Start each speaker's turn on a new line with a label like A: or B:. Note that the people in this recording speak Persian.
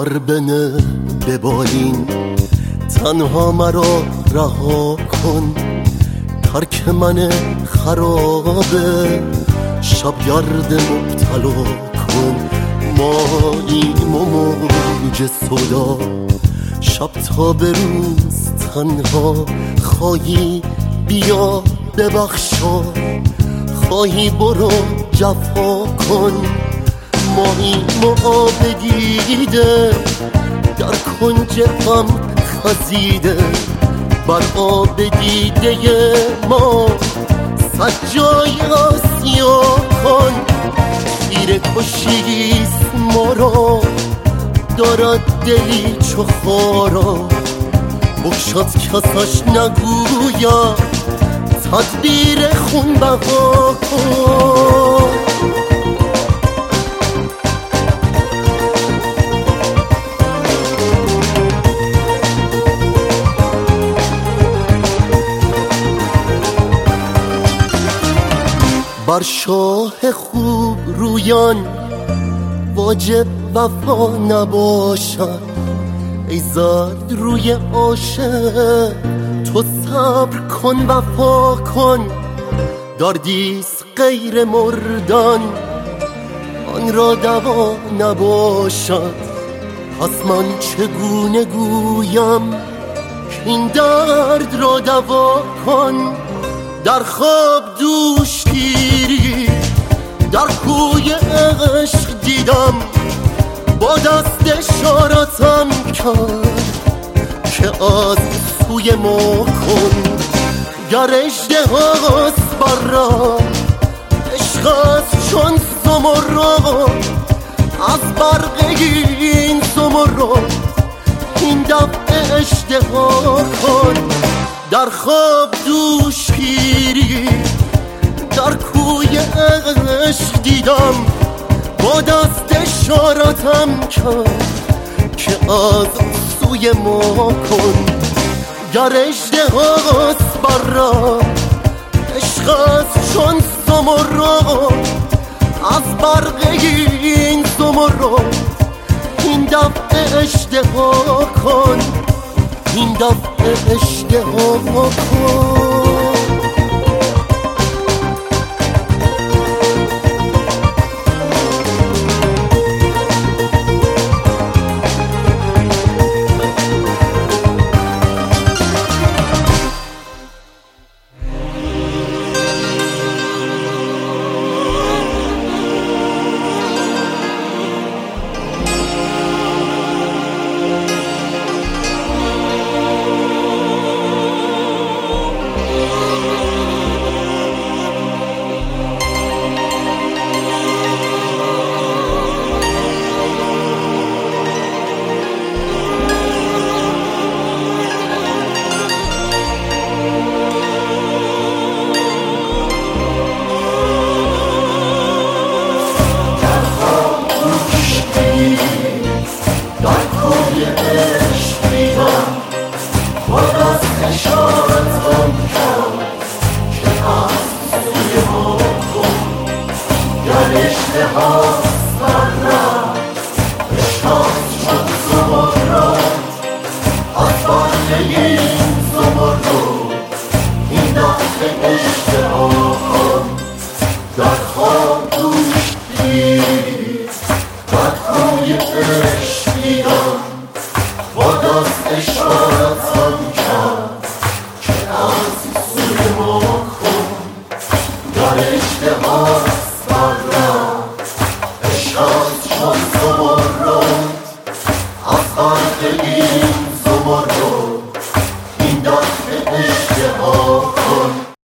A: پر بنه به بالین، تنها مرا رها کن. ترک من خرابه شبگرد مبتلا کن. ماییم و موج صدا، شب تا به روز تنها. خواهی بیا ببخشا، خواهی برو جفا کن. ماییم و آب دیده در کنج غم خزیده. بر آب دیده ما سجای آسیا کن. تیر کشیست ما را دارد دلی چو خارا. بکشاد کسش نگوید تدبیر خون بها کن. بر شاه خوب رویان واجب وفا نباشد. ای زرد روی عاشق تو صبر کن وفا کن. دردیست غیر مردن آن را دوا نباشد. پس من چگونه گویم که این درد را دوا کن. در خواب دوش گیری در کوی عشق دیدم. با دست اشارتم کرد که از سوی ما کن. گر اژدهاست بر راه عشق است چون زمرد. از برق این زمرد این دفعه اشتها کن. در خواب دوش گیری در کوی عشق دیدم. با دست اشارتم کرد که از سوی ما کن. گر اژدهاست بر راه عشق است چون زمرد. از برق این زمرد این دفعه اشتها کن. این دفعه اشتها کن.
B: در خواب دوش دیدی در کوی عشق دیدم. با دست اشارتم کرد که از سوی ما کن. در اشتهاست